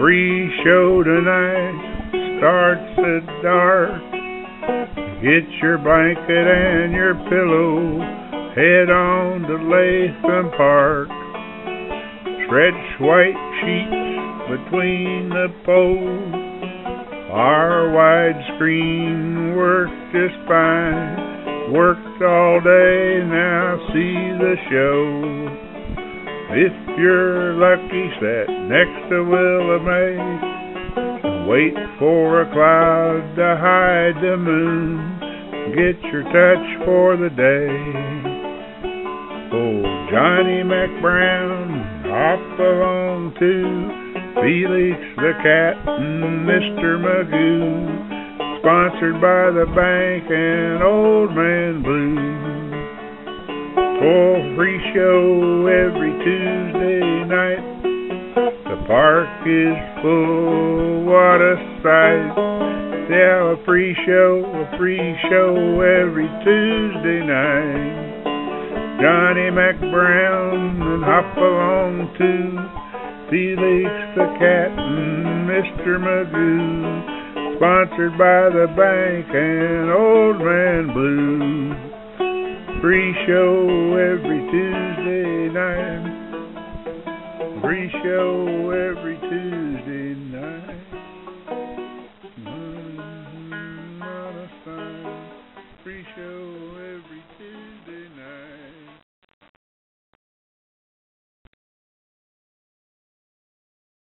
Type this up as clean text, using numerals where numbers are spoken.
Free show tonight starts at dark. Get your blanket and your pillow, head on to Latham Park. Stretch white sheets between the poles. Our widescreen worked just fine. Worked all day, now see the show. If you're lucky, sat next to Willa May. Wait for a cloud to hide the moon. Get your touch for the day. Oh, Johnny Mac Brown, hop along too. Felix the Cat and Mr. Magoo. Sponsored by the bank and Old Man Blue. Toll-free show every Tuesday night. The park is full, what a sight. Yeah, a free show every Tuesday night. Johnny Mac Brown and hop along too. Felix the Cat and Mr. Magoo. Sponsored by the bank and Old Man Blue. Free show every Tuesday night. Free show every Tuesday.